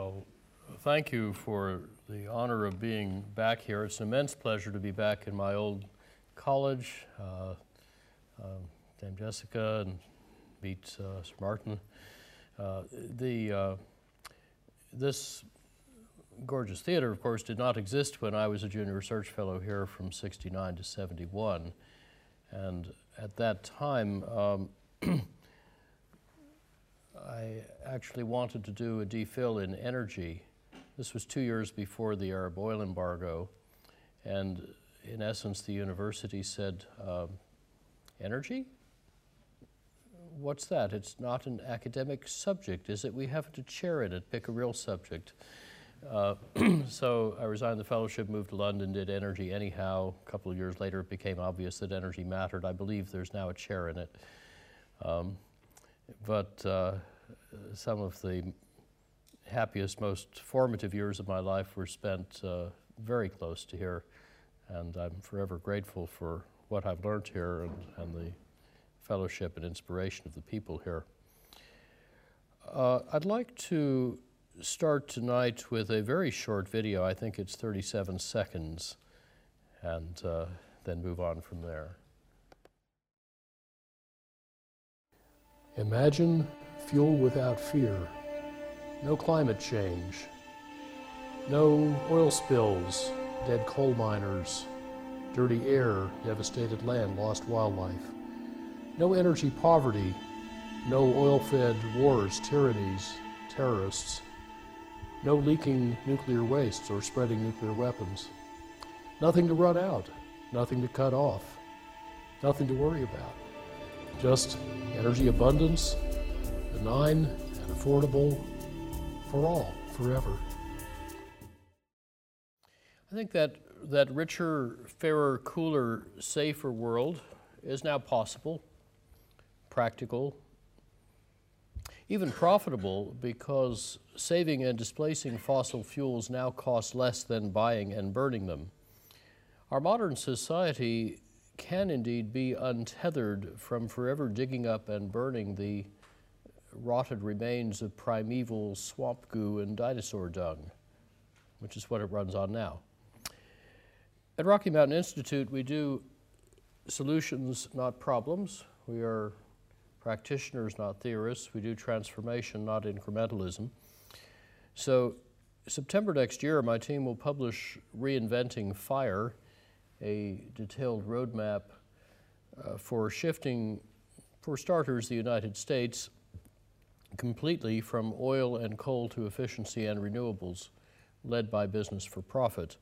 Well, thank you for the honor of being back here. It's an immense pleasure to be back in my old college, Dame Jessica, and meet Sir Martin. This gorgeous theater, of course, did not exist when I was a junior research fellow here from '69 to '71. And at that time, I actually wanted to do a DPhil in energy. This was 2 years before the Arab oil embargo. And in essence, the university said, energy? What's that? It's not an academic subject, is it? We haven't a chair in it. Pick a real subject. So I resigned the fellowship, moved to London, did energy anyhow. A couple of years later, it became obvious that energy mattered. I believe there's now a chair in it. But some of the happiest, most formative years of my life were spent very close to here, and I'm forever grateful for what I've learned here and the fellowship and inspiration of the people here. I'd like to start tonight with a very short video. I think it's 37 seconds, and then move on from there. Imagine fuel without fear. No climate change. No oil spills, dead coal miners, dirty air, devastated land, lost wildlife. No energy poverty. No oil-fed wars, tyrannies, terrorists. No leaking nuclear wastes or spreading nuclear weapons. Nothing to run out. Nothing to cut off. Nothing to worry about. Just energy abundance, benign and affordable for all, forever. I think that richer, fairer, cooler, safer world is now possible, practical, even profitable, because saving and displacing fossil fuels now costs less than buying and burning them. Our modern society can indeed be untethered from forever digging up and burning the rotted remains of primeval swamp goo and dinosaur dung, which is what it runs on now. At Rocky Mountain Institute, we do solutions, not problems. We are practitioners, not theorists. We do transformation, not incrementalism. So September next year, my team will publish Reinventing Fire, a detailed roadmap for shifting, for starters, the United States completely from oil and coal to efficiency and renewables, led by business for profit.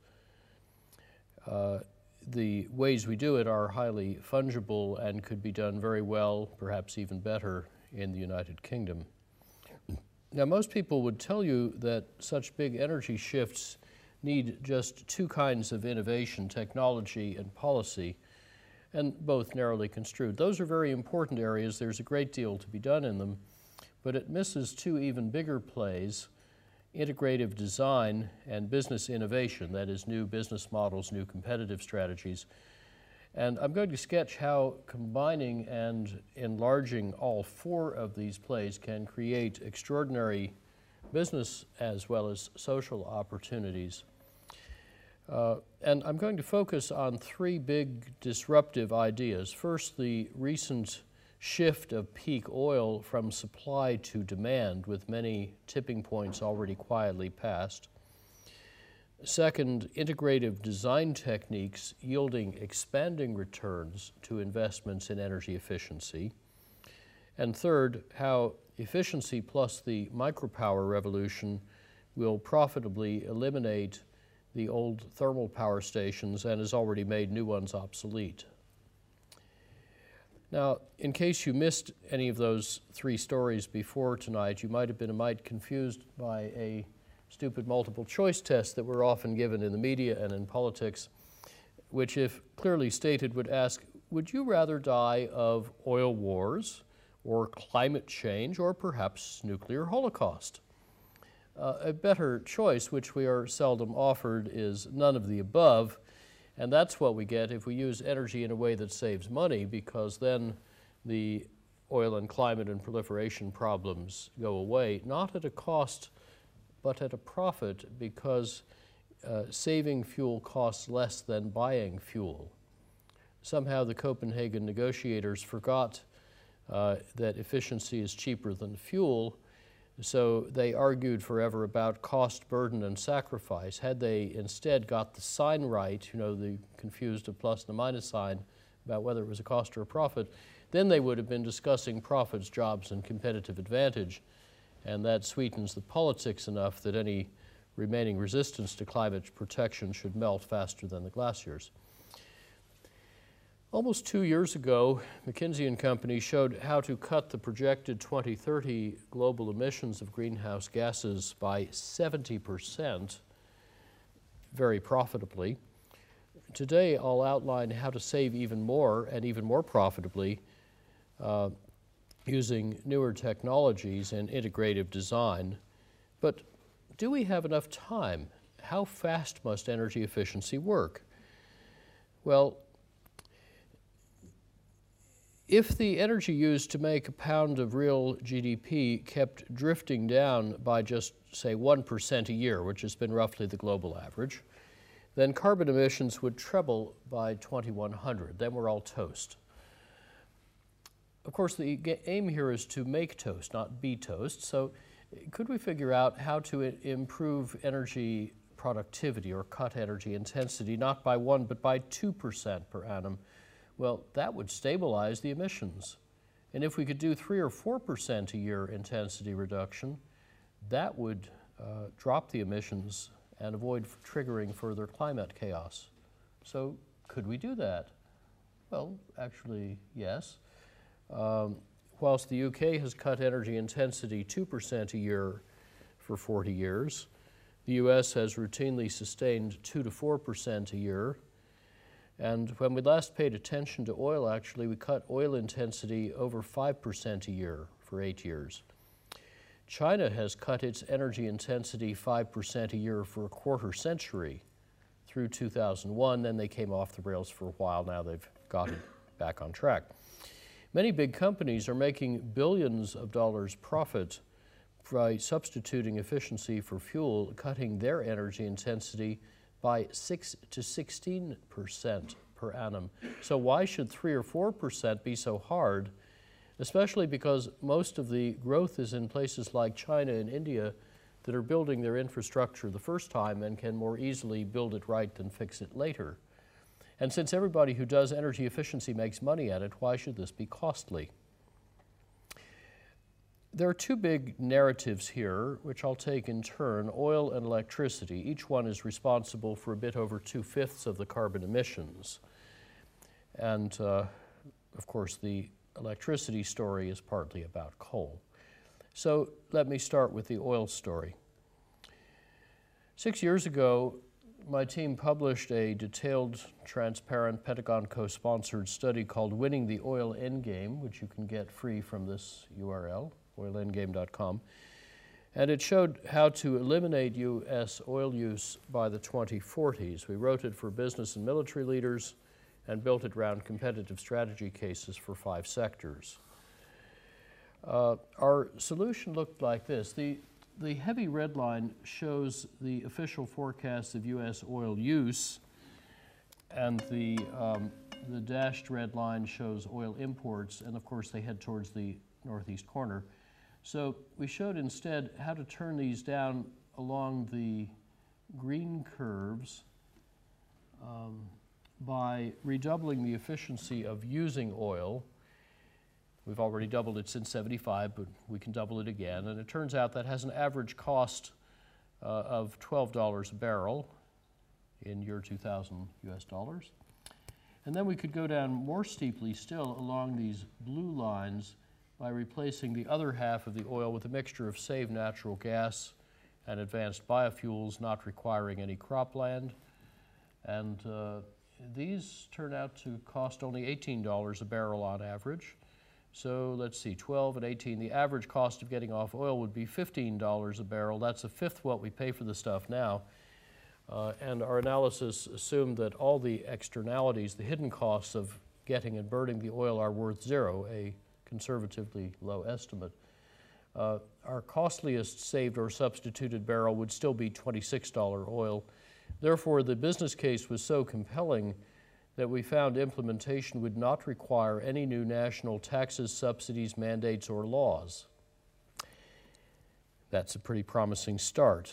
The ways we do it are highly fungible and could be done very well, perhaps even better, in the United Kingdom. Now, most people would tell you that such big energy shifts need just two kinds of innovation, technology and policy, and both narrowly construed. Those are very important areas. There's a great deal to be done in them, but it misses two even bigger plays: integrative design and business innovation, that is, new business models, new competitive strategies. And I'm going to sketch how combining and enlarging all four of these plays can create extraordinary business as well as social opportunities. And I'm going to focus on three big disruptive ideas. First, the recent shift of peak oil from supply to demand, with many tipping points already quietly passed. Second, integrative design techniques yielding expanding returns to investments in energy efficiency. And third, how efficiency plus the micropower revolution will profitably eliminate the old thermal power stations and has already made new ones obsolete. Now, in case you missed any of those three stories before tonight, you might have been a mite confused by a stupid multiple choice test that we're often given in the media and in politics, which, if clearly stated, would ask, would you rather die of oil wars or climate change or perhaps nuclear holocaust? A better choice, which we are seldom offered, is none of the above. And that's what we get if we use energy in a way that saves money, because then the oil and climate and proliferation problems go away, not at a cost but at a profit because saving fuel costs less than buying fuel. Somehow the Copenhagen negotiators forgot that efficiency is cheaper than fuel, so they argued forever about cost, burden, and sacrifice. Had they instead got the sign right, you know, they confused a plus and a minus sign about whether it was a cost or a profit, then they would have been discussing profits, jobs, and competitive advantage, and that sweetens the politics enough that any remaining resistance to climate protection should melt faster than the glaciers. Almost 2 years ago, McKinsey & Company showed how to cut the projected 2030 global emissions of greenhouse gases by 70% very profitably. Today, I'll outline how to save even more and even more profitably using newer technologies and integrative design. But do we have enough time? How fast must energy efficiency work? Well, if the energy used to make a pound of real GDP kept drifting down by just, say, 1% a year, which has been roughly the global average, then carbon emissions would treble by 2100. Then we're all toast. Of course, the aim here is to make toast, not be toast. So could we figure out how to improve energy productivity or cut energy intensity, not by 1, but by 2% per annum? Well, that would stabilize the emissions. And if we could do 3 or 4% a year intensity reduction, that would drop the emissions and avoid triggering further climate chaos. So could we do that? Well, actually, yes. Whilst the UK has cut energy intensity 2% a year for 40 years, the US has routinely sustained 2 to 4% a year. And when we last paid attention to oil, actually, we cut oil intensity over 5% a year for 8 years. China has cut its energy intensity 5% a year for a quarter century through 2001. Then they came off the rails for a while. Now they've got it back on track. Many big companies are making billions of dollars profit by substituting efficiency for fuel, cutting their energy intensity by 6 to 16% per annum. So why should 3 or 4% be so hard, especially because most of the growth is in places like China and India that are building their infrastructure the first time and can more easily build it right than fix it later. And since everybody who does energy efficiency makes money at it, why should this be costly? There are two big narratives here, which I'll take in turn, oil and electricity. Each one is responsible for a bit over 2/5 of the carbon emissions. And of course, the electricity story is partly about coal. So let me start with the oil story. 6 years ago, my team published a detailed, transparent, Pentagon co-sponsored study called Winning the Oil Endgame, which you can get free from this URL. oilendgame.com, and it showed how to eliminate U.S. oil use by the 2040s. We wrote it for business and military leaders and built it around competitive strategy cases for 5 sectors. Our solution looked like this. The heavy red line shows the official forecast of U.S. oil use, and the dashed red line shows oil imports, and of course they head towards the northeast corner. So we showed instead how to turn these down along the green curves by redoubling the efficiency of using oil. We've already doubled it since '75, but we can double it again. And it turns out that has an average cost of $12 a barrel in year 2000 US dollars. And then we could go down more steeply still along these blue lines by replacing the other half of the oil with a mixture of saved natural gas and advanced biofuels not requiring any cropland. And these turn out to cost only $18 a barrel on average. So let's see, 12 and 18, the average cost of getting off oil would be $15 a barrel. That's a fifth what we pay for the stuff now. And our analysis assumed that all the externalities, the hidden costs of getting and burning the oil are worth 0, a conservatively low estimate. our costliest saved or substituted barrel would still be $26 oil. Therefore, the business case was so compelling that we found implementation would not require any new national taxes, subsidies, mandates, or laws. That's a pretty promising start.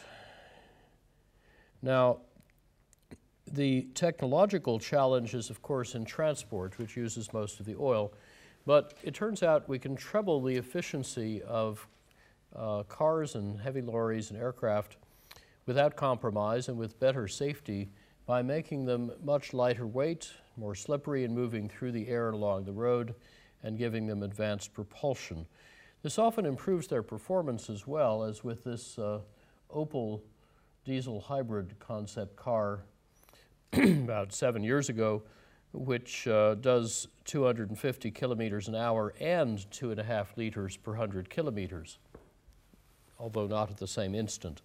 Now, the technological challenge is, of course, in transport, which uses most of the oil. But it turns out we can treble the efficiency of cars and heavy lorries and aircraft without compromise and with better safety by making them much lighter weight, more slippery, and moving through the air along the road and giving them advanced propulsion. This often improves their performance as well, as with this Opel diesel hybrid concept car about 7 years ago, which does 250 kilometers an hour and 2.5 liters per 100 kilometers, although not at the same instant.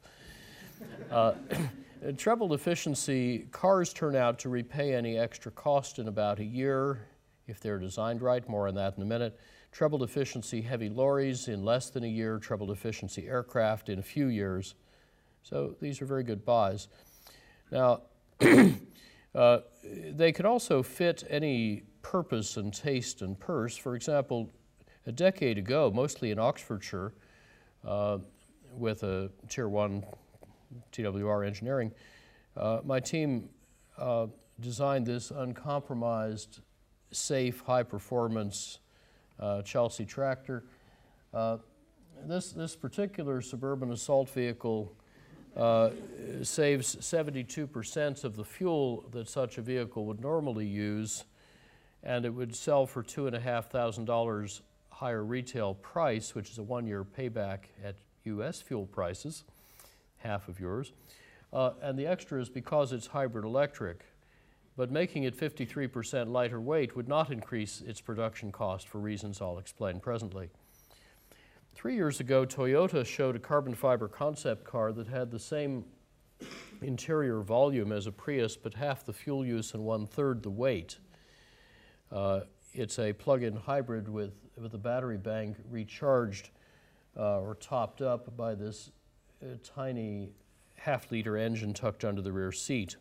Trebled efficiency, cars turn out to repay any extra cost in about a year if they're designed right. More on that in a minute. Trebled efficiency heavy lorries in less than a year, trebled efficiency aircraft in a few years. So these are very good buys. Now, they could also fit any purpose and taste and purse. For example, a decade ago, mostly in Oxfordshire, with a Tier 1 TWR engineering, my team designed this uncompromised, safe, high-performance Chelsea tractor. This particular suburban assault vehicle saves 72% of the fuel that such a vehicle would normally use, and it would sell for $2,500 higher retail price, which is a one-year payback at U.S. fuel prices, half of yours. And the extra is because it's hybrid electric, but making it 53% lighter weight would not increase its production cost for reasons I'll explain presently. 3 years ago, Toyota showed a carbon fiber concept car that had the same interior volume as a Prius, but half the fuel use and 1/3 the weight. It's a plug-in hybrid with a battery bank recharged or topped up by this tiny half-liter engine tucked under the rear seat.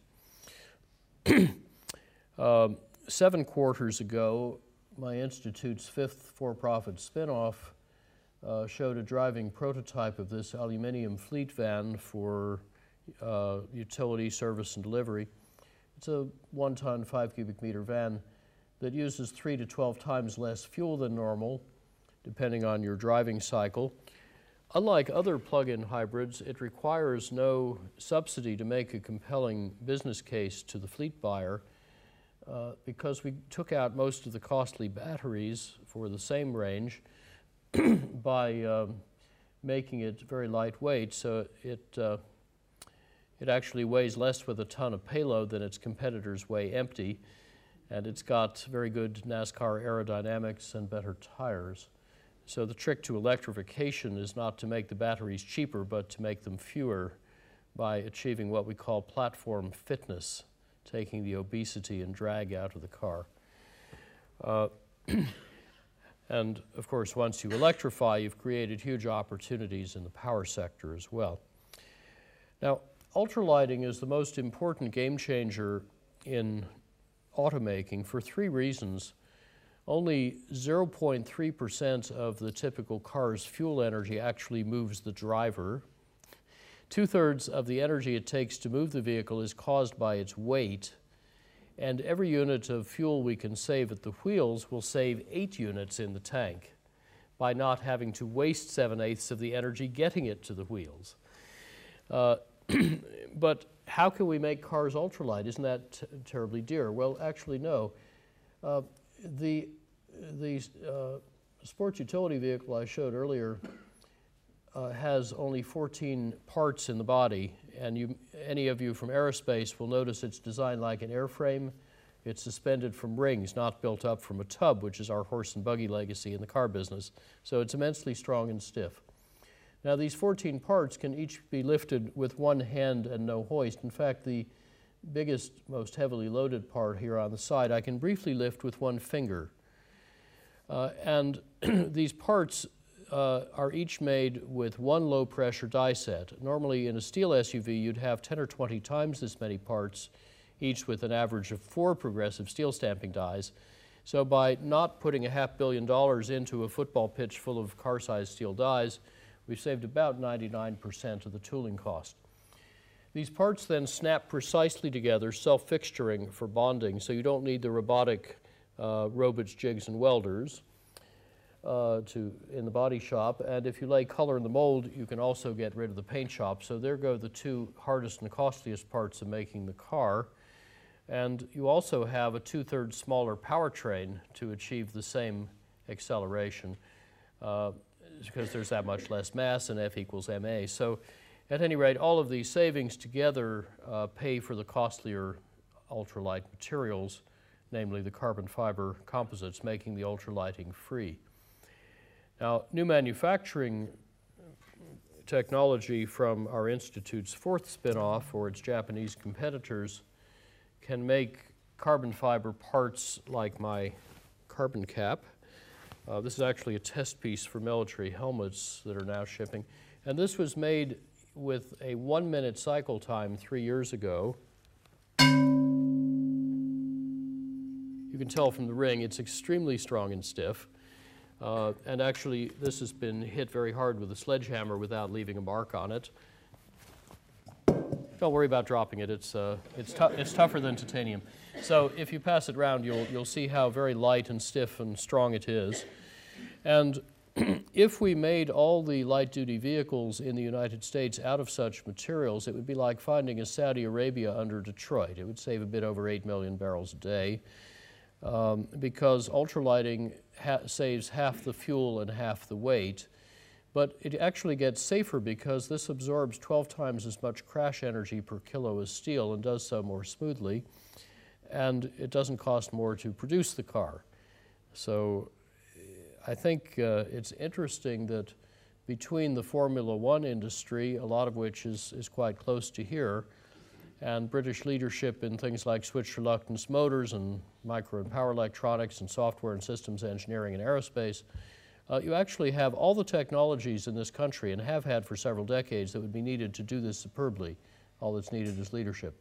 7 quarters ago, my institute's 5th for-profit spin-off showed a driving prototype of this aluminum fleet van for utility, service, and delivery. It's a 1-ton, 5 cubic meter van that uses 3 to 12 times less fuel than normal, depending on your driving cycle. Unlike other plug-in hybrids, it requires no subsidy to make a compelling business case to the fleet buyer because we took out most of the costly batteries for the same range by making it very lightweight, so it actually weighs less with a ton of payload than its competitors weigh empty, and it's got very good NASCAR aerodynamics and better tires. So the trick to electrification is not to make the batteries cheaper, but to make them fewer by achieving what we call platform fitness, taking the obesity and drag out of the car. And of course, once you electrify, you've created huge opportunities in the power sector as well. Now, ultralighting is the most important game changer in automaking for 3 reasons. Only 0.3% of the typical car's fuel energy actually moves the driver. 2/3 of the energy it takes to move the vehicle is caused by its weight. And every unit of fuel we can save at the wheels will save 8 units in the tank by not having to waste 7/8 of the energy getting it to the wheels. But how can we make cars ultralight? Isn't that terribly dear? Well, actually, no. The sports utility vehicle I showed earlier has only 14 parts in the body, and any of you from aerospace will notice it's designed like an airframe. It's suspended from rings, not built up from a tub, which is our horse and buggy legacy in the car business. So it's immensely strong and stiff. Now, these 14 parts can each be lifted with one hand and no hoist. In fact, the biggest, most heavily loaded part here on the side, I can briefly lift with one finger. And these parts are each made with one low-pressure die set. Normally in a steel SUV, you'd have 10 or 20 times this many parts, each with an average of 4 progressive steel stamping dies. So by not putting $500 million into a football pitch full of car-sized steel dies, we've saved about 99% of the tooling cost. These parts then snap precisely together, self-fixturing for bonding, so you don't need the robotic Roberts, jigs, and welders in the body shop. And if you lay color in the mold, you can also get rid of the paint shop. So there go the two hardest and costliest parts of making the car. And you also have a 2/3 smaller powertrain to achieve the same acceleration because there's that much less mass, and F equals ma. So at any rate, all of these savings together pay for the costlier ultralight materials, namely the carbon fiber composites, making the ultralighting free. Now, new manufacturing technology from our Institute's fourth spin-off, or its Japanese competitors, can make carbon fiber parts like my carbon cap. This is actually a test piece for military helmets that are now shipping. And this was made with a 1-minute cycle time 3 years ago. You can tell from the ring it's extremely strong and stiff. And actually, this has been hit very hard with a sledgehammer without leaving a mark on it. Don't worry about dropping it. It's tougher than titanium. So if you pass it around, you'll see how very light and stiff and strong it is. And if we made all the light-duty vehicles in the United States out of such materials, it would be like finding a Saudi Arabia under Detroit. It would save a bit over 8 million barrels a day because ultralighting saves half the fuel and half the weight. But it actually gets safer because this absorbs 12 times as much crash energy per kilo as steel and does so more smoothly. And it doesn't cost more to produce the car. So I think it's interesting that between the Formula One industry, a lot of which is quite close to here, and British leadership in things like switch reluctance motors and micro and power electronics and software and systems engineering and aerospace, you actually have all the technologies in this country, and have had for several decades, that would be needed to do this superbly. All that's needed is leadership.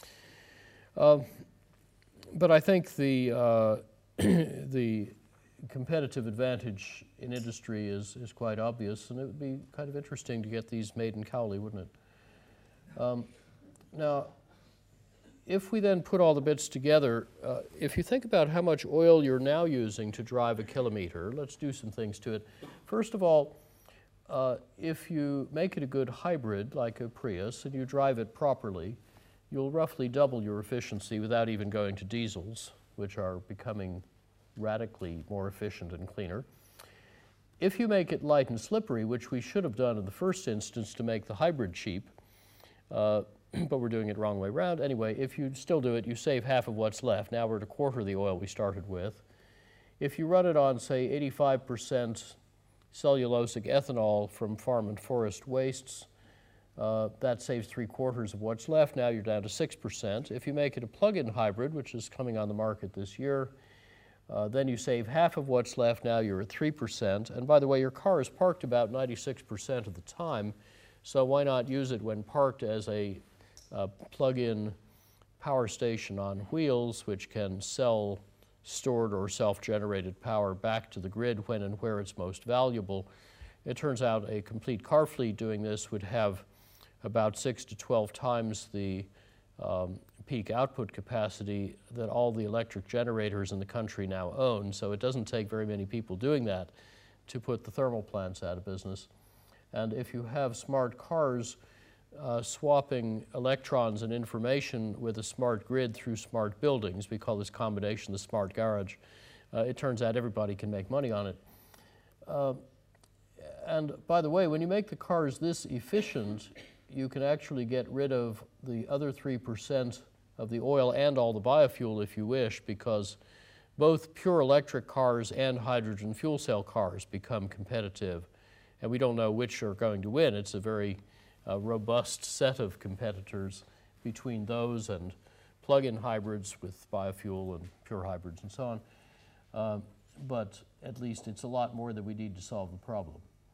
But I think the competitive advantage in industry is quite obvious, and it would be kind of interesting to get these made in Cowley, wouldn't it? Now, if we then put all the bits together, if you think about how much oil you're now using to drive a kilometer, let's do some things to it. First of all, if you make it a good hybrid, like a Prius, and you drive it properly, you'll roughly double your efficiency without even going to diesels, which are becoming radically more efficient and cleaner. If you make it light and slippery, which we should have done in the first instance to make the hybrid cheap, but we're doing it the wrong way around. Anyway, if you still do it, you save half of what's left. Now we're at a quarter of the oil we started with. If you run it on, say, 85% cellulosic ethanol from farm and forest wastes, that saves 3/4 of what's left. Now you're down to 6%. If you make it a plug-in hybrid, which is coming on the market this year, then you save half of what's left. Now you're at 3%. And by the way, your car is parked about 96% of the time, so why not use it when parked as a plug-in power station on wheels, which can sell stored or self-generated power back to the grid when and where it's most valuable. It turns out a complete car fleet doing this would have about 6 to 12 times the peak output capacity that all the electric generators in the country now own. So it doesn't take very many people doing that to put the thermal plants out of business. And if you have smart cars swapping electrons and information with a smart grid through smart buildings, we call this combination the smart garage, it turns out everybody can make money on it. And by the way, when you make the cars this efficient, you can actually get rid of the other 3% of the oil and all the biofuel if you wish, because both pure electric cars and hydrogen fuel cell cars become competitive. And we don't know which are going to win. It's a very robust set of competitors between those and plug-in hybrids with biofuel and pure hybrids and so on. But at least it's a lot more that we need to solve the problem.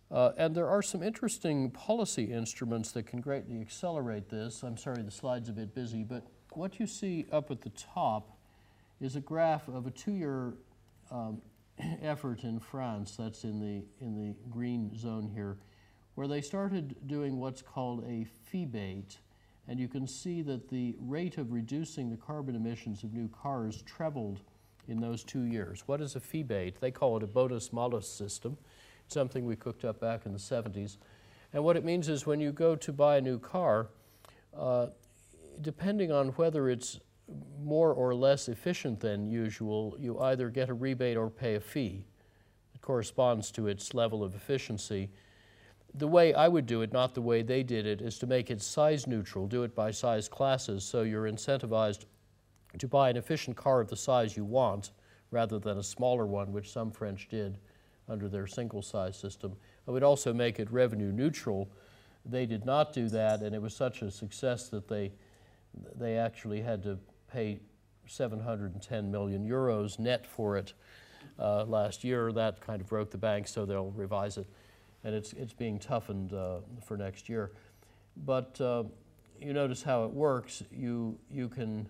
And there are some interesting policy instruments that can greatly accelerate this. I'm sorry, the slide's a bit busy, but what you see up at the top is a graph of a 2-year effort in France, that's in the green zone here, where they started doing what's called a fee-bate, and you can see that the rate of reducing the carbon emissions of new cars trebled in those 2 years. What is a fee-bate? They call it a bonus-malus system, something we cooked up back in the 70s. And what it means is when you go to buy a new car, depending on whether it's more or less efficient than usual, you either get a rebate or pay a fee. It corresponds to its level of efficiency. The way I would do it, not the way they did it, is to make it size neutral, do it by size classes, so you're incentivized to buy an efficient car of the size you want rather than a smaller one, which some French did under their single size system. I would also make it revenue neutral. They did not do that, and it was such a success that they actually had to pay 710 million euros net for it last year. That kind of broke the bank, so they'll revise it. And it's being toughened for next year. But you notice how it works. You can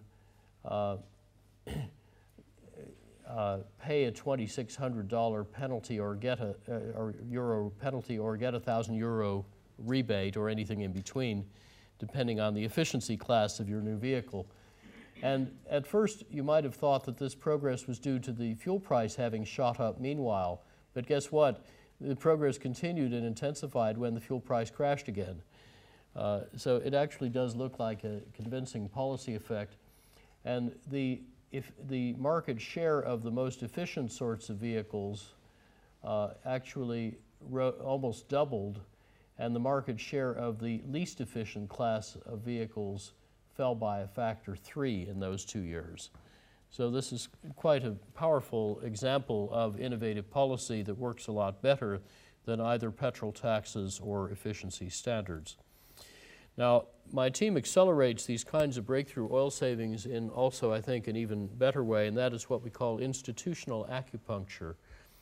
pay a $2,600 penalty or get or euro penalty or get a €1,000 rebate or anything in between, depending on the efficiency class of your new vehicle. And at first, you might have thought that this progress was due to the fuel price having shot up meanwhile. But guess what? The progress continued and intensified when the fuel price crashed again. So it actually does look like a convincing policy effect. And if the market share of the most efficient sorts of vehicles actually almost doubled, and the market share of the least efficient class of vehicles fell by a factor 3 in those 2 years. So this is quite a powerful example of innovative policy that works a lot better than either petrol taxes or efficiency standards. Now, my team accelerates these kinds of breakthrough oil savings in also, I think, an even better way, and that is what we call institutional acupuncture.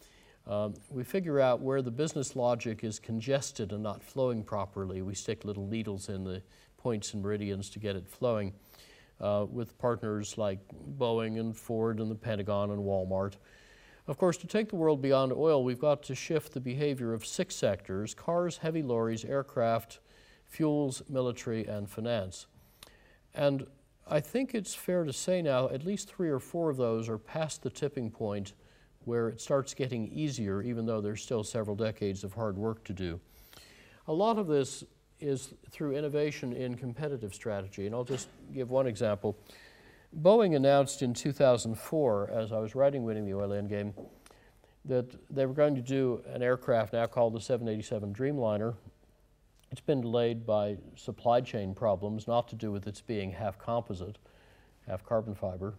We figure out where the business logic is congested and not flowing properly. We stick little needles in the points and meridians to get it flowing with partners like Boeing and Ford and the Pentagon and Walmart. Of course, to take the world beyond oil, we've got to shift the behavior of 6 sectors: cars, heavy lorries, aircraft, fuels, military, and finance. And I think it's fair to say now at least 3 or 4 of those are past the tipping point where it starts getting easier, even though there's still several decades of hard work to do. A lot of this is through innovation in competitive strategy, and I'll just give one example. Boeing announced in 2004, as I was writing Winning the Oil Endgame, that they were going to do an aircraft now called the 787 Dreamliner. It's been delayed by supply chain problems, not to do with its being half composite, half carbon fiber.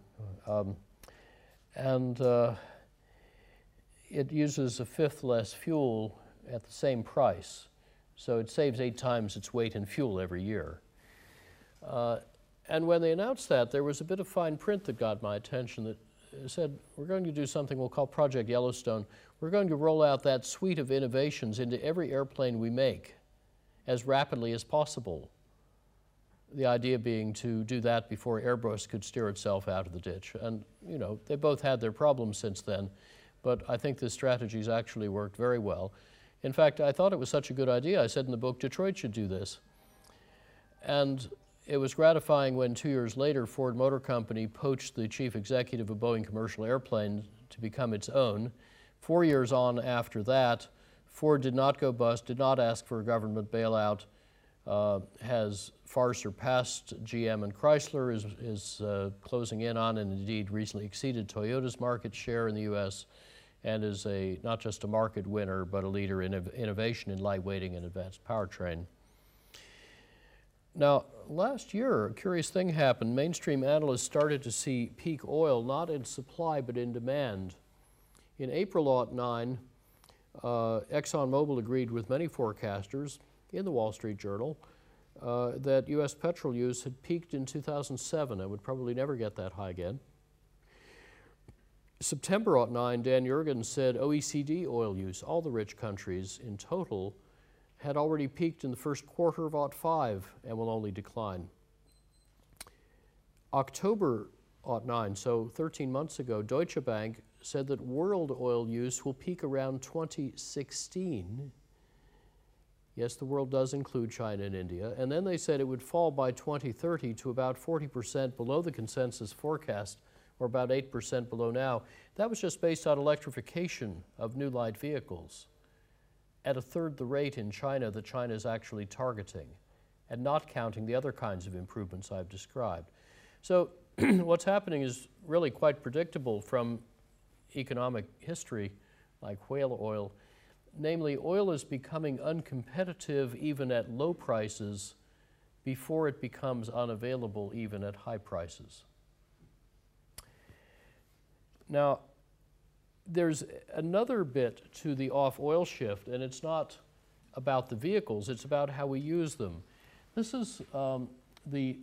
It uses a 1/5 less fuel at the same price. So it saves 8 times its weight in fuel every year. And when they announced that, there was a bit of fine print that got my attention that said, we're going to do something we'll call Project Yellowstone. We're going to roll out that suite of innovations into every airplane we make as rapidly as possible. The idea being to do that before Airbus could steer itself out of the ditch. And, you know, they both had their problems since then, but I think this strategy's actually worked very well. In fact, I thought it was such a good idea, I said in the book, Detroit should do this. And it was gratifying when 2 years later, Ford Motor Company poached the chief executive of Boeing Commercial Airplanes to become its own. 4 years on after that, Ford did not go bust, did not ask for a government bailout, has far surpassed GM and Chrysler, is closing in on and indeed recently exceeded Toyota's market share in the US, and is not just a market winner, but a leader in innovation in lightweighting and advanced powertrain. Now, last year, a curious thing happened. Mainstream analysts started to see peak oil not in supply, but in demand. In April '09, ExxonMobil agreed with many forecasters in the Wall Street Journal that U.S. petrol use had peaked in 2007 and would probably never get that high again. September '09, Dan Yergin said OECD oil use, all the rich countries in total, had already peaked in the first quarter of '05 and will only decline. October '09, so 13 months ago, Deutsche Bank said that world oil use will peak around 2016. Yes, the world does include China and India. And then they said it would fall by 2030 to about 40% below the consensus forecast, or about 8% below now. That was just based on electrification of new light vehicles at a third the rate in China that China is actually targeting, and not counting the other kinds of improvements I've described. So what's happening is really quite predictable from economic history, like whale oil. Namely, oil is becoming uncompetitive even at low prices before it becomes unavailable even at high prices. Now, there's another bit to the off-oil shift, and it's not about the vehicles, it's about how we use them. This is the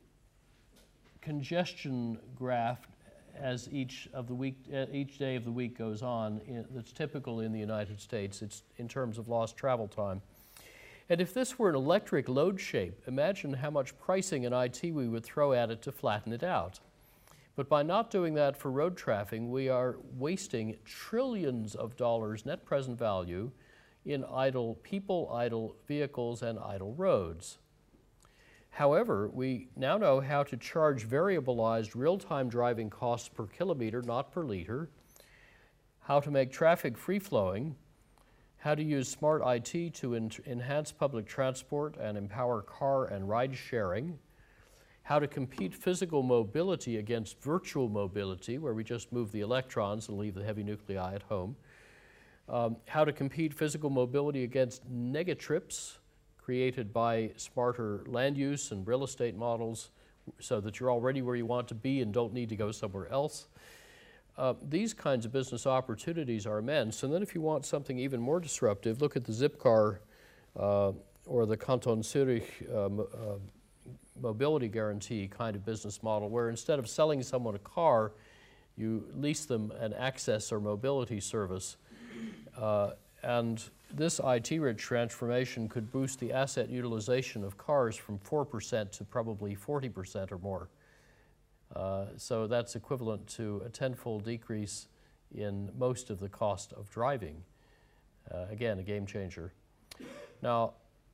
congestion graph as each day of the week goes on. That's typical in the United States. It's in terms of lost travel time. And if this were an electric load shape, imagine how much pricing and IT we would throw at it to flatten it out. But by not doing that for road traffic, we are wasting trillions of dollars net present value in idle people, idle vehicles, and idle roads. However, we now know how to charge variabilized real-time driving costs per kilometer, not per liter, how to make traffic free-flowing, how to use smart IT to enhance public transport and empower car and ride sharing, how to compete physical mobility against virtual mobility, where we just move the electrons and leave the heavy nuclei at home, how to compete physical mobility against negatrips, created by smarter land use and real estate models so that you're already where you want to be and don't need to go somewhere else. These kinds of business opportunities are immense. And then if you want something even more disruptive, look at the Zipcar or the Canton Zurich mobility guarantee kind of business model, where instead of selling someone a car, you lease them an access or mobility service. And this IT-rich transformation could boost the asset utilization of cars from 4% to probably 40% or more. So that's equivalent to a tenfold decrease in most of the cost of driving. Again, a game changer. Now,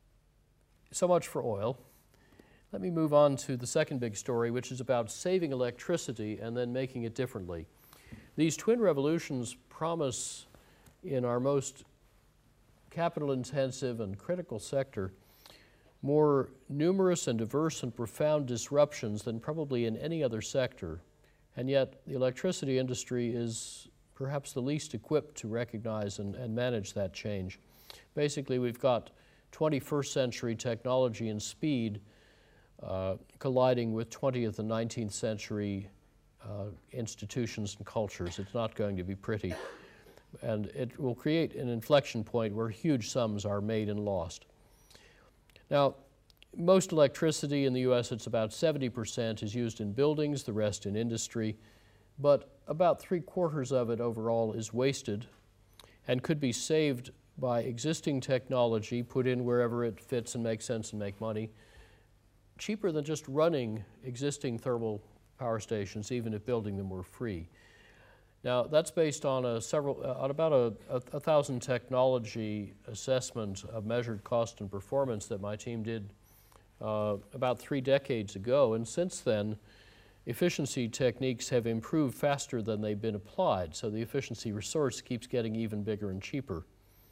so much for oil. Let me move on to the second big story, which is about saving electricity and then making it differently. These twin revolutions promise, in our most capital-intensive and critical sector, more numerous and diverse and profound disruptions than probably in any other sector. And yet the electricity industry is perhaps the least equipped to recognize and manage that change. Basically, we've got 21st century technology and speed colliding with 20th and 19th century institutions and cultures. It's not going to be pretty. And it will create an inflection point where huge sums are made and lost. Now, most electricity in the US, it's about 70% is used in buildings, the rest in industry, but about 3/4 of it overall is wasted and could be saved by existing technology put in wherever it fits and makes sense and make money, cheaper than just running existing thermal power stations, even if building them were free. Now, that's based on about a 1,000 technology assessment of measured cost and performance that my team did about 3 decades ago. And since then, efficiency techniques have improved faster than they've been applied. So the efficiency resource keeps getting even bigger and cheaper.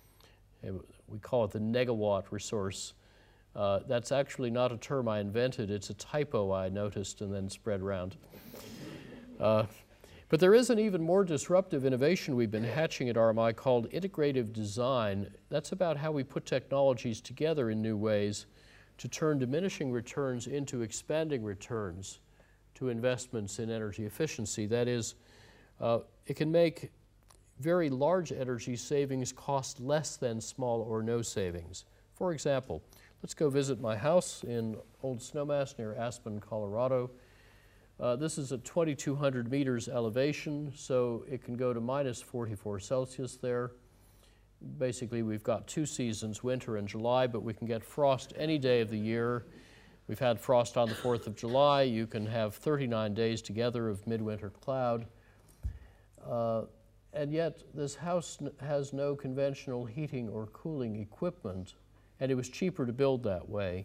We call it the negawatt resource. That's actually not a term I invented. It's a typo I noticed and then spread around. But there is an even more disruptive innovation we've been hatching at RMI called integrative design. That's about how we put technologies together in new ways to turn diminishing returns into expanding returns to investments in energy efficiency. That is, it can make very large energy savings cost less than small or no savings. For example, let's go visit my house in Old Snowmass near Aspen, Colorado. This is at 2,200 meters elevation, so it can go to minus 44 Celsius there. Basically, we've got 2 seasons, winter and July, but we can get frost any day of the year. We've had frost on the 4th of July. You can have 39 days together of midwinter cloud. And yet, this house has no conventional heating or cooling equipment, and it was cheaper to build that way.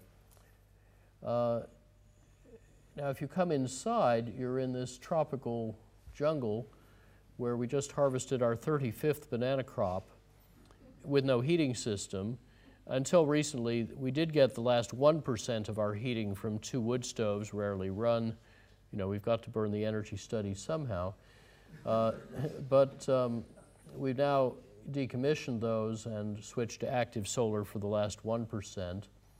Now, if you come inside, you're in this tropical jungle where we just harvested our 35th banana crop with no heating system. Until recently, we did get the last 1% of our heating from 2 wood stoves, rarely run. You know, we've got to burn the energy study somehow. But we've now decommissioned those and switched to active solar for the last 1%.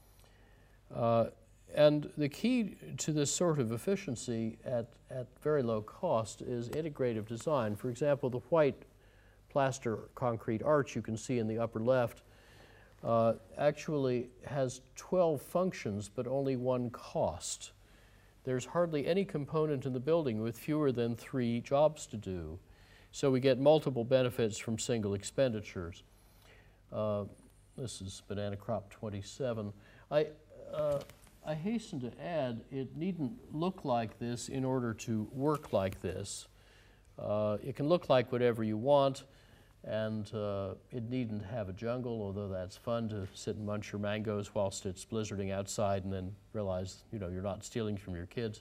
And the key to this sort of efficiency at very low cost is integrative design. For example, the white plaster concrete arch you can see in the upper left actually has 12 functions but only 1 cost. There's hardly any component in the building with fewer than 3 jobs to do. So we get multiple benefits from single expenditures. This is banana crop 27. I hasten to add, it needn't look like this in order to work like this. It can look like whatever you want, and it needn't have a jungle, although that's fun to sit and munch your mangoes whilst it's blizzarding outside and then realize, you know, you're not stealing from your kids.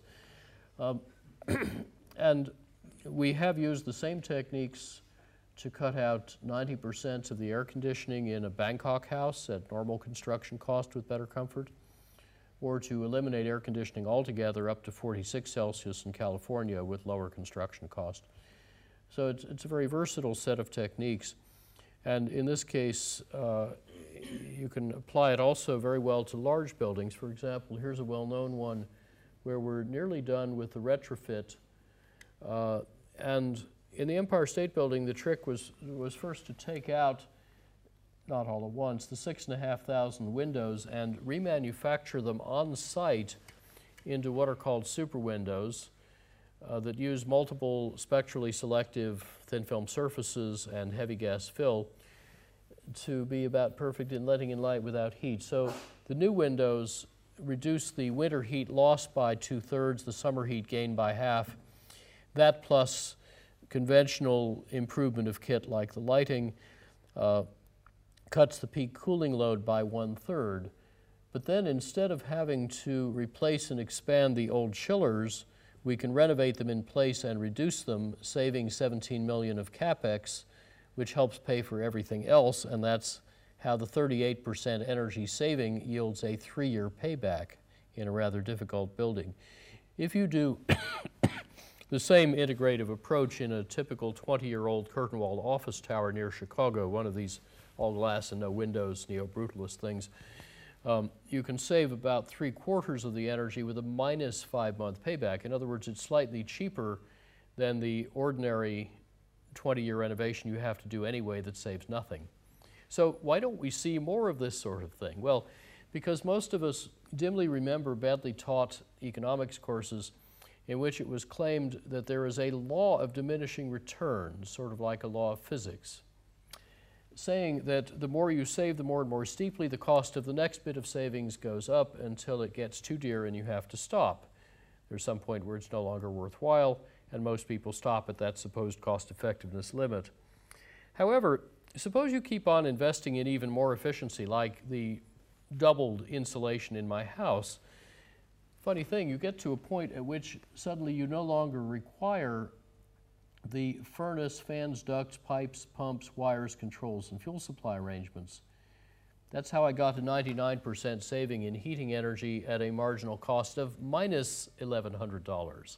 And we have used the same techniques to cut out 90% of the air conditioning in a Bangkok house at normal construction cost with better comfort, or to eliminate air conditioning altogether up to 46 Celsius in California with lower construction cost. So it's a very versatile set of techniques. And in this case, you can apply it also very well to large buildings. For example, here's a well-known one where we're nearly done with the retrofit. And in the Empire State Building, the trick was first to take out, not all at once, the 6,500 windows and remanufacture them on site into what are called super windows that use multiple spectrally selective thin film surfaces and heavy gas fill to be about perfect in letting in light without heat. So the new windows reduce the winter heat loss by 2/3, the summer heat gain by half. That plus conventional improvement of kit like the lighting cuts the peak cooling load by 1/3. But then instead of having to replace and expand the old chillers, we can renovate them in place and reduce them, saving $17 million of CapEx, which helps pay for everything else, and that's how the 38% energy saving yields a 3-year payback in a rather difficult building. If you do the same integrative approach in a typical 20-year-old curtain-walled office tower near Chicago, one of these all glass and no windows, neo-brutalist things, you can save about 3/4 of the energy with a minus 5-month payback. In other words, it's slightly cheaper than the ordinary 20-year renovation you have to do anyway that saves nothing. So why don't we see more of this sort of thing? Well, because most of us dimly remember badly taught economics courses in which it was claimed that there is a law of diminishing returns, sort of like a law of physics, saying that the more you save, the more and more steeply the cost of the next bit of savings goes up until it gets too dear and you have to stop. There's some point where it's no longer worthwhile, and most people stop at that supposed cost-effectiveness limit. However, suppose you keep on investing in even more efficiency, like the doubled insulation in my house. Funny thing, you get to a point at which suddenly you no longer require the furnace, fans, ducts, pipes, pumps, wires, controls, and fuel supply arrangements. That's how I got to 99% saving in heating energy at a marginal cost of minus $1,100.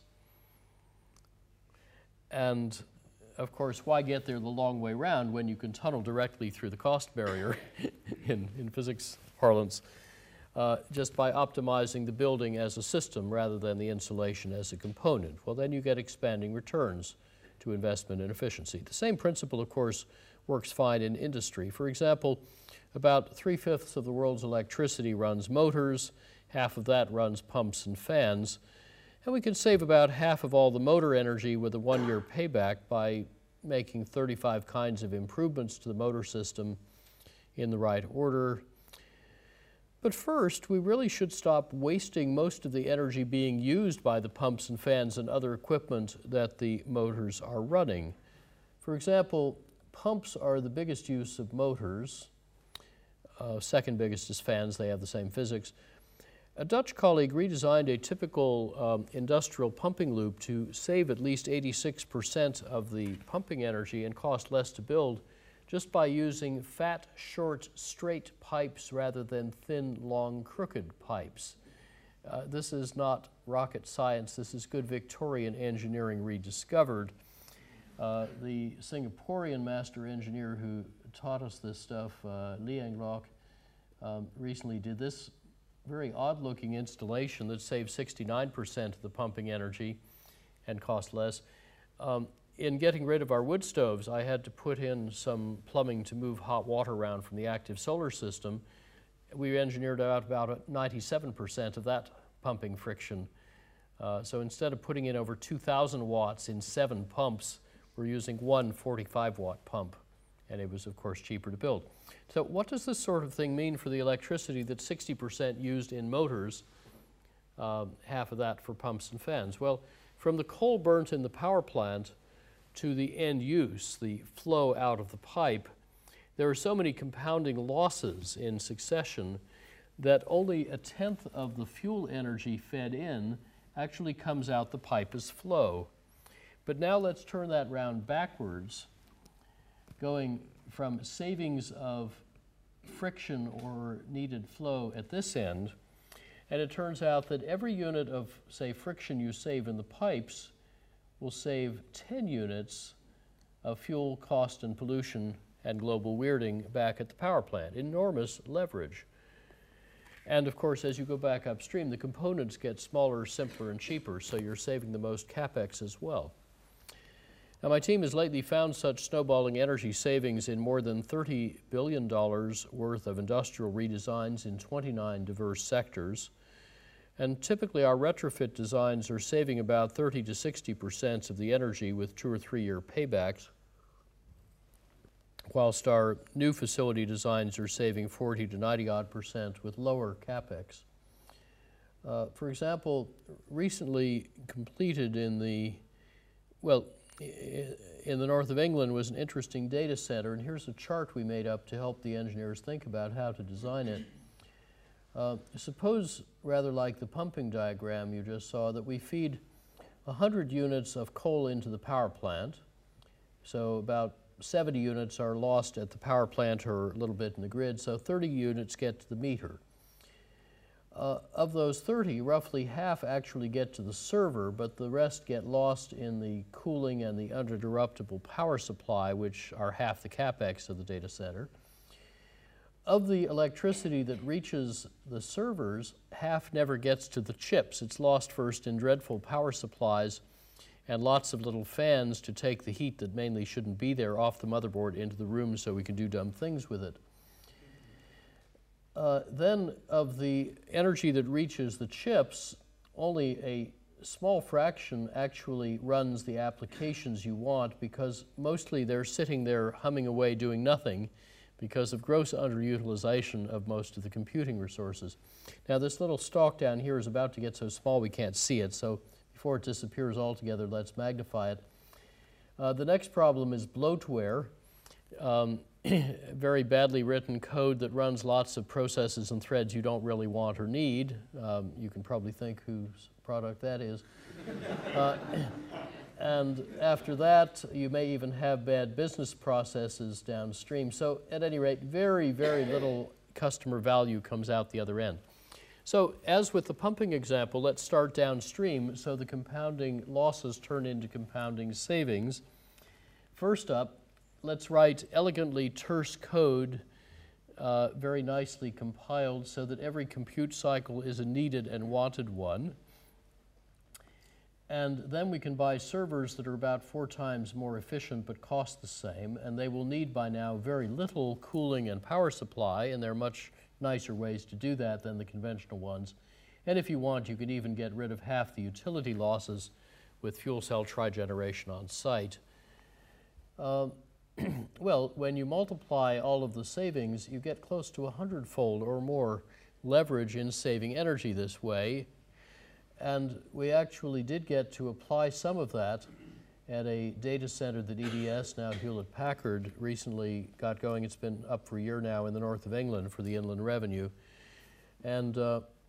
And of course, why get there the long way round when you can tunnel directly through the cost barrier in physics parlance, just by optimizing the building as a system rather than the insulation as a component? Well, then you get expanding returns to investment and efficiency. The same principle, of course, works fine in industry. For example, about 3/5 of the world's electricity runs motors, half of that runs pumps and fans, And we can save about half of all the motor energy with a 1-year payback by making 35 kinds of improvements to the motor system in the right order. But first, we really should stop wasting most of the energy being used by the pumps and fans and other equipment that the motors are running. For example, pumps are the biggest use of motors. Second biggest is fans, they have the same physics. A Dutch colleague redesigned a typical industrial pumping loop to save at least 86% of the pumping energy and cost less to build just by using fat, short, straight pipes rather than thin, long, crooked pipes. This is not rocket science, this is good Victorian engineering rediscovered. The Singaporean master engineer who taught us this stuff, Liang Lok, recently did this very odd-looking installation that saves 69% of the pumping energy and cost less. In getting rid of our wood stoves, I had to put in some plumbing to move hot water around from the active solar system. We engineered out about 97% of that pumping friction. So instead of putting in over 2,000 watts in 7 pumps, we're using one 45-watt pump, and it was, of course, cheaper to build. So what does this sort of thing mean for the electricity that's 60% used in motors, half of that for pumps and fans? Well, from the coal burnt in the power plant to the end use, the flow out of the pipe, there are so many compounding losses in succession that only 1/10 of the fuel energy fed in actually comes out the pipe as flow. But now let's turn that round backwards, going from savings of friction or needed flow at this end, and it turns out that every unit of, say, friction you save in the pipes will save 10 units of fuel cost and pollution and global weirding back at the power plant. Enormous leverage. And of course, as you go back upstream, the components get smaller, simpler, and cheaper, so you're saving the most capex as well. Now, my team has lately found such snowballing energy savings in more than $30 billion worth of industrial redesigns in 29 diverse sectors. And typically, our retrofit designs are saving about 30 to 60% of the energy with 2 or 3 year paybacks, whilst our new facility designs are saving 40 to 90% with lower capex. For example, recently completed in the north of England was an interesting data center, and here's a chart we made up to help the engineers think about how to design it. Suppose, rather like the pumping diagram you just saw, that we feed 100 units of coal into the power plant, so about 70 units are lost at the power plant or a little bit in the grid, so 30 units get to the meter. Of those 30, roughly half actually get to the server, but the rest get lost in the cooling and the uninterruptible power supply, which are half the capex of the data center. Of the electricity that reaches the servers, half never gets to the chips. It's lost first in dreadful power supplies and lots of little fans to take the heat that mainly shouldn't be there off the motherboard into the room so we can do dumb things with it. Then of the energy that reaches the chips, only a small fraction actually runs the applications you want, because mostly they're sitting there humming away doing nothing because of gross underutilization of most of the computing resources. Now, this little stalk down here is about to get so small we can't see it, so before it disappears altogether, let's magnify it. The next problem is bloatware. Very badly written code that runs lots of processes and threads you don't really want or need. You can probably think whose product that is. And after that, you may even have bad business processes downstream. So at any rate, very, very little customer value comes out the other end. So as with the pumping example, let's start downstream so the compounding losses turn into compounding savings. First up, let's write elegantly terse code, very nicely compiled so that every compute cycle is a needed and wanted one. And then we can buy servers that are about 4 times more efficient but cost the same, and they will need by now very little cooling and power supply, and there are much nicer ways to do that than the conventional ones. And if you want, you can even get rid of half the utility losses with fuel cell trigeneration on site. Well, when you multiply all of the savings, you get close to 100-fold or more leverage in saving energy this way. And we actually did get to apply some of that at a data center that EDS, now Hewlett-Packard, recently got going. It's been up for a year now in the north of England for the Inland Revenue. And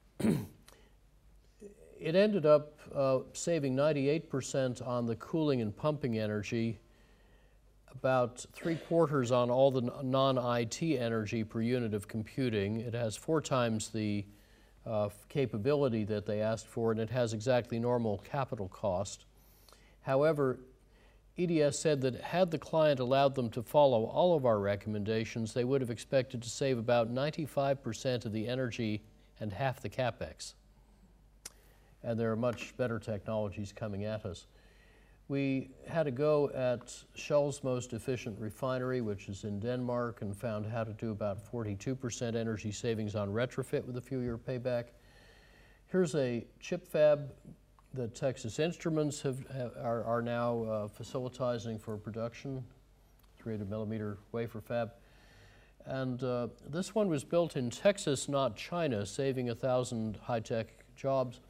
it ended up saving 98% on the cooling and pumping energy, about 3/4 on all the non-IT energy per unit of computing. It has 4 times the capability that they asked for, and it has exactly normal capital cost. However, EDS said that had the client allowed them to follow all of our recommendations, they would have expected to save about 95% of the energy and half the CapEx. And there are much better technologies coming at us. We had a go at Shell's most efficient refinery, which is in Denmark, and found how to do about 42% energy savings on retrofit with a few-year payback. Here's a chip fab that Texas Instruments are now facilitizing for production, 300-millimeter wafer fab. And this one was built in Texas, not China, saving 1,000 high-tech jobs.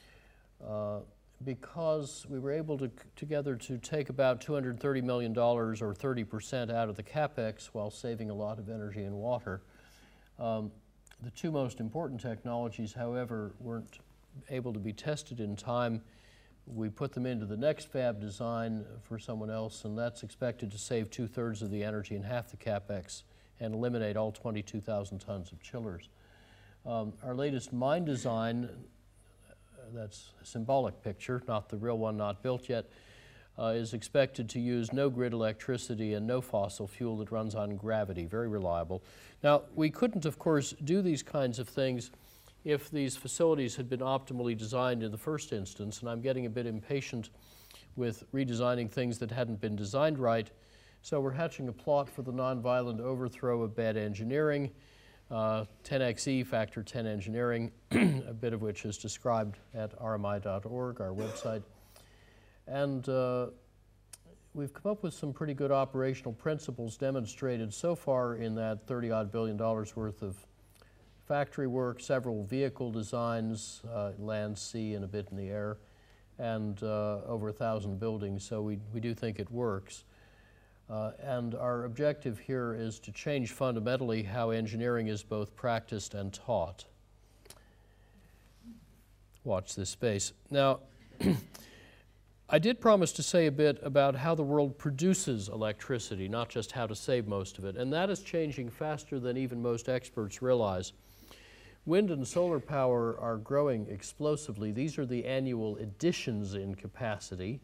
Because we were able to together to take about $230 million or 30% out of the CapEx while saving a lot of energy and water. The 2 most important technologies, however, weren't able to be tested in time. We put them into the next fab design for someone else, and that's expected to save 2/3 of the energy and half the CapEx and eliminate all 22,000 tons of chillers. Our latest mine design, that's a symbolic picture, not the real one, not built yet, is expected to use no grid electricity and no fossil fuel that runs on gravity, very reliable. Now, we couldn't, of course, do these kinds of things if these facilities had been optimally designed in the first instance, and I'm getting a bit impatient with redesigning things that hadn't been designed right. So we're hatching a plot for the nonviolent overthrow of bad engineering, 10xe, Factor 10 engineering, a bit of which is described at rmi.org, our website. And we've come up with some pretty good operational principles demonstrated so far in that $30-odd billion worth of factory work, several vehicle designs, land, sea, and a bit in the air, and over 1,000 buildings, so we do think it works. And our objective here is to change fundamentally how engineering is both practiced and taught. Watch this space. Now, I did promise to say a bit about how the world produces electricity, not just how to save most of it, and that is changing faster than even most experts realize. Wind and solar power are growing explosively. These are the annual additions in capacity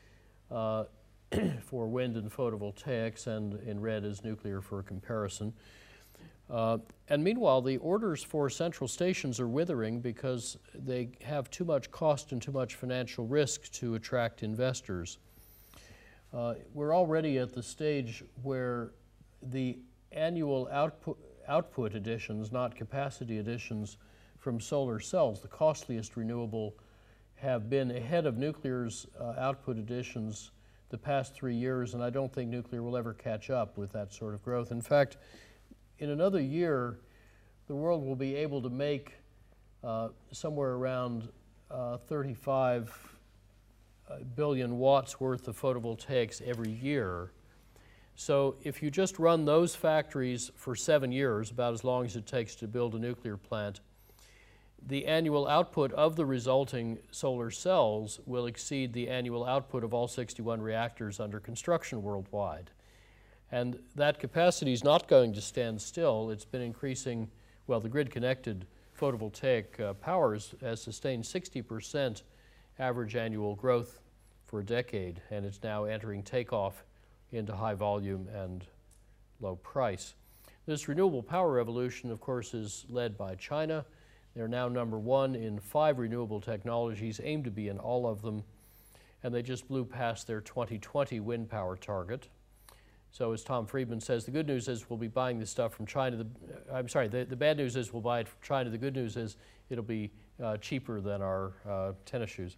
for wind and photovoltaics, and in red is nuclear for comparison. And meanwhile, the orders for central stations are withering because they have too much cost and too much financial risk to attract investors. We're already at the stage where the annual output additions, not capacity additions, from solar cells, the costliest renewable, have been ahead of nuclear's output additions the past 3 years, and I don't think nuclear will ever catch up with that sort of growth. In fact, in another year, the world will be able to make somewhere around 35 billion watts worth of photovoltaics every year. So if you just run those factories for 7 years, about as long as it takes to build a nuclear plant, the annual output of the resulting solar cells will exceed the annual output of all 61 reactors under construction worldwide. And that capacity is not going to stand still. It's been increasing. Well, the grid-connected photovoltaic power has sustained 60% average annual growth for a decade, and it's now entering takeoff into high volume and low price. This renewable power revolution, of course, is led by China. They're now #1 in 5 renewable technologies, aim to be in all of them, and they just blew past their 2020 wind power target. So as Tom Friedman says, the good news is we'll be buying this stuff from China. The bad news is we'll buy it from China. The good news is it'll be cheaper than our tennis shoes.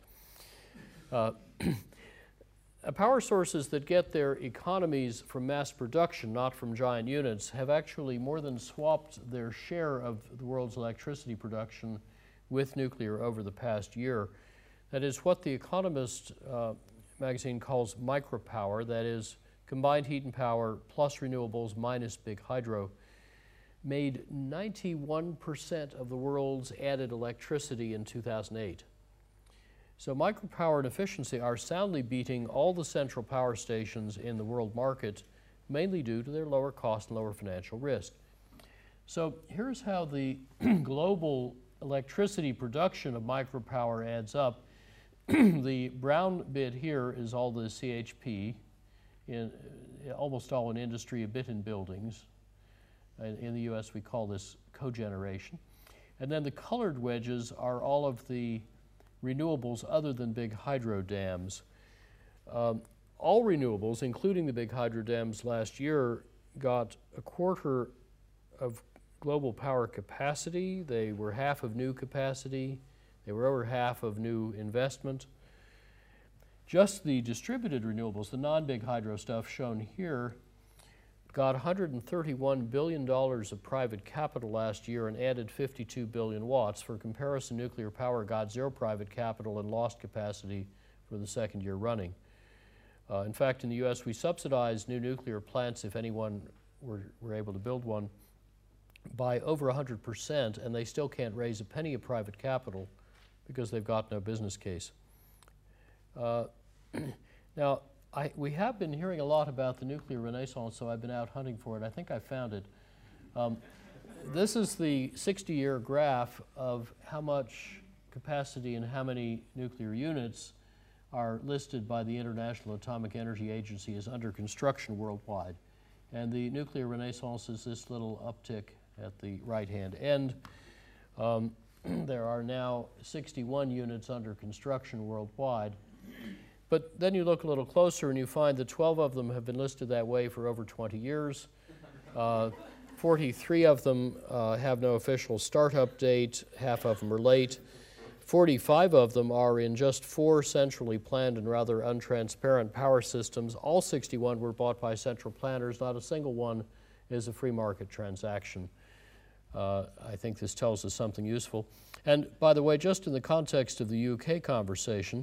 Power sources that get their economies from mass production, not from giant units, have actually more than swapped their share of the world's electricity production with nuclear over the past year. That is what The Economist magazine calls micropower, that is combined heat and power plus renewables minus big hydro, made 91% of the world's added electricity in 2008. So micropower and efficiency are soundly beating all the central power stations in the world market, mainly due to their lower cost and lower financial risk. So here's how the global electricity production of micropower adds up. The brown bit here is all the CHP, almost all in industry, a bit in buildings. In the US we call this cogeneration. And then the colored wedges are all of the renewables other than big hydro dams. All renewables, including the big hydro dams last year, got a quarter of global power capacity. They were half of new capacity. They were over half of new investment. Just the distributed renewables, the non-big hydro stuff shown here, got $131 billion of private capital last year and added 52 billion watts. For comparison, nuclear power got zero private capital and lost capacity for the second year running. In fact, in the US, we subsidize new nuclear plants, if anyone were able to build one, by over 100%, and they still can't raise a penny of private capital because they've got no business case. Now, we have been hearing a lot about the nuclear renaissance, so I've been out hunting for it. I think I found it. This is the 60-year graph of how much capacity and how many nuclear units are listed by the International Atomic Energy Agency as under construction worldwide. And the nuclear renaissance is this little uptick at the right-hand end. There are now 61 units under construction worldwide. But then you look a little closer and you find that 12 of them have been listed that way for over 20 years. 43 of them have no official startup date. Half of them are late. 45 of them are in just 4 centrally planned and rather untransparent power systems. All 61 were bought by central planners. Not a single one is a free market transaction. I think this tells us something useful. And by the way, just in the context of the UK conversation,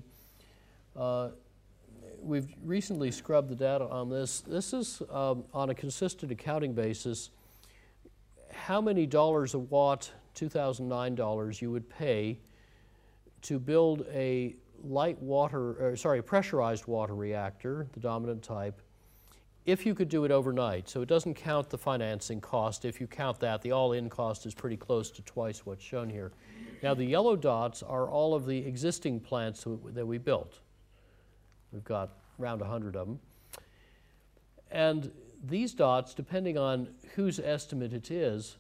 we've recently scrubbed the data on this. This is on a consistent accounting basis how many dollars a watt, 2009 dollars, you would pay to build a pressurized water reactor, the dominant type, if you could do it overnight. So it doesn't count the financing cost. If you count that, the all-in cost is pretty close to twice what's shown here. Now the yellow dots are all of the existing plants that we built. We've got around 100 of them. And these dots, depending on whose estimate it is,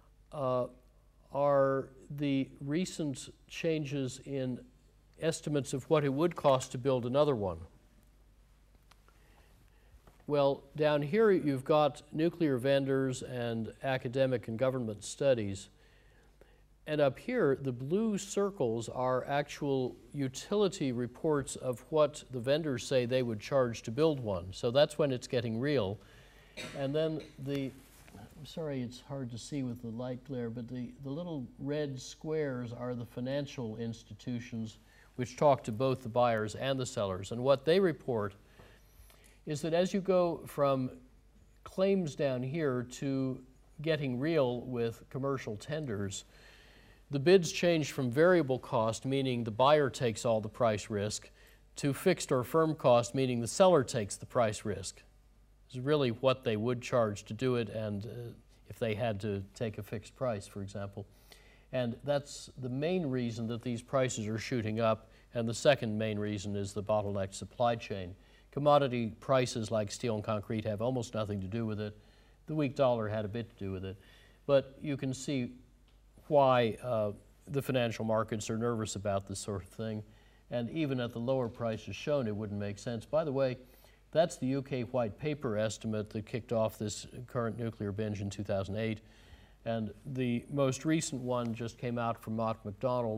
are the recent changes in estimates of what it would cost to build another one. Well, down here you've got nuclear vendors and academic and government studies. And up here, the blue circles are actual utility reports of what the vendors say they would charge to build one. So that's when it's getting real. And then I'm sorry it's hard to see with the light glare, but the little red squares are the financial institutions which talk to both the buyers and the sellers. And what they report is that as you go from claims down here to getting real with commercial tenders, the bids change from variable cost, meaning the buyer takes all the price risk, to fixed or firm cost, meaning the seller takes the price risk. It's really what they would charge to do it, and if they had to take a fixed price, for example. And that's the main reason that these prices are shooting up, and the second main reason is the bottleneck supply chain. Commodity prices like steel and concrete have almost nothing to do with it. The weak dollar had a bit to do with it. But you can see why the financial markets are nervous about this sort of thing. And even at the lower prices shown, it wouldn't make sense. By the way, that's the UK White Paper estimate that kicked off this current nuclear binge in 2008. And the most recent one just came out from Mott MacDonald,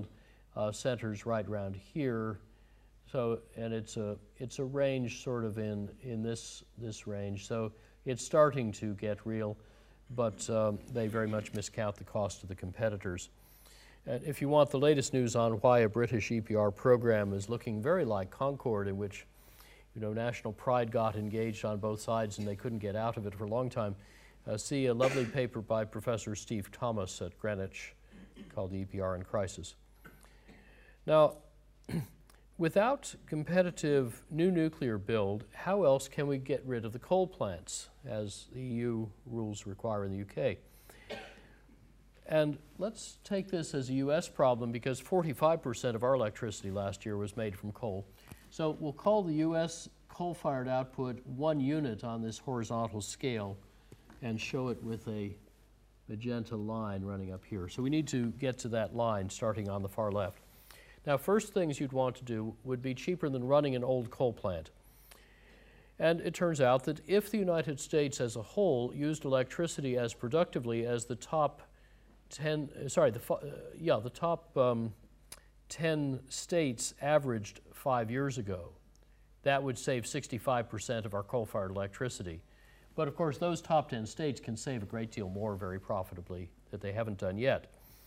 centers right around here. So, and it's a range sort of in this range. So it's starting to get real, but they very much miscount the cost of the competitors. And if you want the latest news on why a British EPR program is looking very like Concord, in which national pride got engaged on both sides and they couldn't get out of it for a long time, see a lovely paper by Professor Steve Thomas at Greenwich called the EPR in Crisis. Now, without competitive new nuclear build, how else can we get rid of the coal plants, as the EU rules require in the UK? And let's take this as a US problem, because 45% of our electricity last year was made from coal. So we'll call the US coal-fired output 1 unit on this horizontal scale and show it with a magenta line running up here. So we need to get to that line starting on the far left. Now, first things you'd want to do would be cheaper than running an old coal plant. And it turns out that if the United States as a whole used electricity as productively as the top 10 states averaged 5 years ago, that would save 65% of our coal-fired electricity. But of course, those top 10 states can save a great deal more very profitably that they haven't done yet.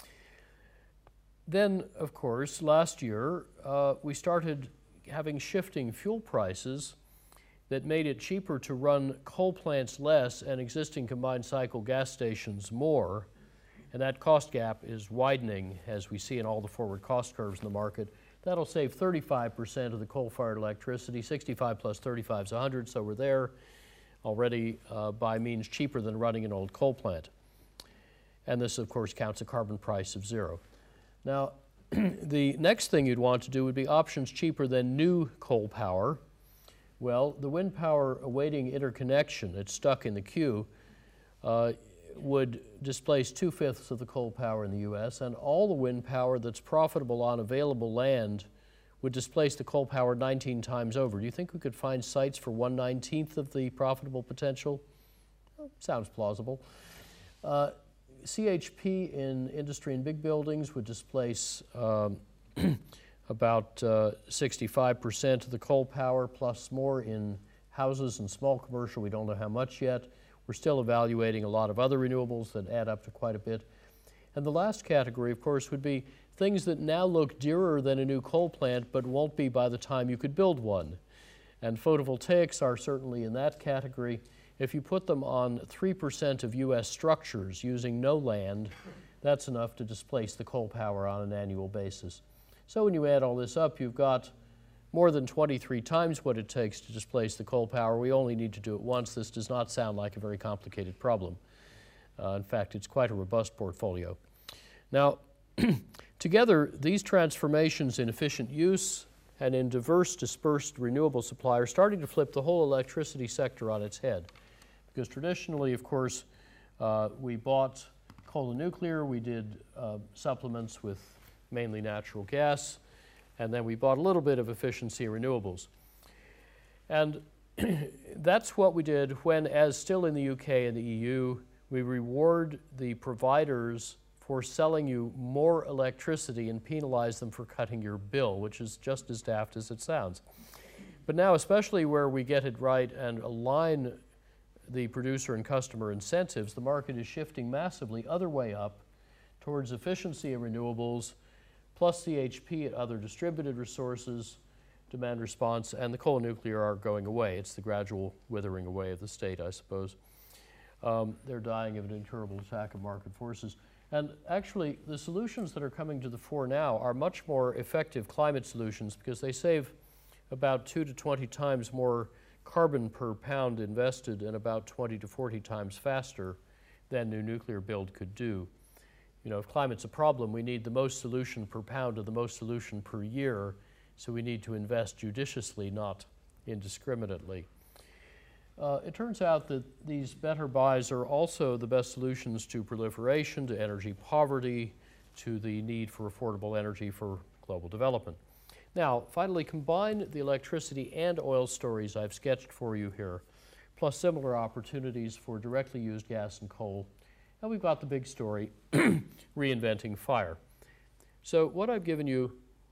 Then, of course, last year, we started having shifting fuel prices that made it cheaper to run coal plants less and existing combined cycle gas stations more. And that cost gap is widening, as we see in all the forward cost curves in the market. That'll save 35% of the coal-fired electricity. 65 plus 35 is 100, so we're there already by means cheaper than running an old coal plant. And this, of course, counts a carbon price of 0. Now, the next thing you'd want to do would be options cheaper than new coal power. Well, the wind power awaiting interconnection, it's stuck in the queue, would displace 2/5 of the coal power in the US, and all the wind power that's profitable on available land would displace the coal power 19 times over. Do you think we could find sites for 1/19 of the profitable potential? Well, sounds plausible. CHP in industry and big buildings would displace about 65% of the coal power, plus more in houses and small commercial. We don't know how much yet. We're still evaluating a lot of other renewables that add up to quite a bit. And the last category, of course, would be things that now look dearer than a new coal plant, but won't be by the time you could build one. And photovoltaics are certainly in that category. If you put them on 3% of US structures using no land, that's enough to displace the coal power on an annual basis. So when you add all this up, you've got more than 23 times what it takes to displace the coal power. We only need to do it once. This does not sound like a very complicated problem. In fact, it's quite a robust portfolio. Now, together, these transformations in efficient use and in diverse dispersed renewable supply are starting to flip the whole electricity sector on its head. Because traditionally, of course, we bought coal and nuclear, we did supplements with mainly natural gas, and then we bought a little bit of efficiency renewables. And that's what we did when, as still in the UK and the EU, we reward the providers for selling you more electricity and penalize them for cutting your bill, which is just as daft as it sounds. But now, especially where we get it right and align the producer and customer incentives, the market is shifting massively other way up towards efficiency of renewables, plus CHP at other distributed resources, demand response, and the coal and nuclear are going away. It's the gradual withering away of the state, I suppose. They're dying of an incurable attack of market forces. And actually, the solutions that are coming to the fore now are much more effective climate solutions because they save about 2 to 20 times more carbon per pound invested and about 20 to 40 times faster than new nuclear build could do. You know, if climate's a problem, we need the most solution per pound or the most solution per year, so we need to invest judiciously, not indiscriminately. It turns out that these better buys are also the best solutions to proliferation, to energy poverty, to the need for affordable energy for global development. Now, finally, combine the electricity and oil stories I've sketched for you here, plus similar opportunities for directly used gas and coal, and we've got the big story, reinventing fire. So what I've given you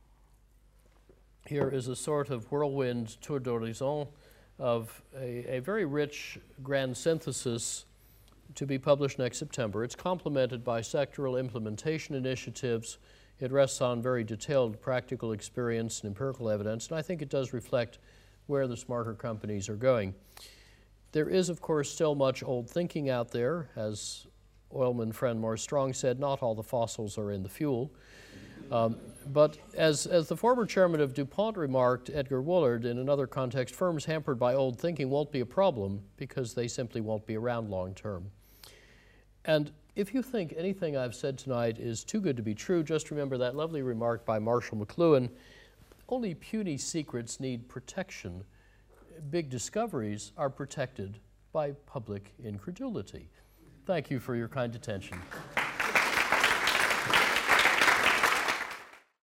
here is a sort of whirlwind tour d'horizon of a very rich grand synthesis to be published next September. It's complemented by sectoral implementation initiatives. It rests on very detailed practical experience and empirical evidence, and I think it does reflect where the smarter companies are going. There is, of course, still much old thinking out there. As oilman friend Morris Strong said, not all the fossils are in the fuel. But as the former chairman of DuPont remarked, Edgar Woolard, in another context, firms hampered by old thinking won't be a problem because they simply won't be around long term. And if you think anything I've said tonight is too good to be true, just remember that lovely remark by Marshall McLuhan: only puny secrets need protection. Big discoveries are protected by public incredulity. Thank you for your kind attention.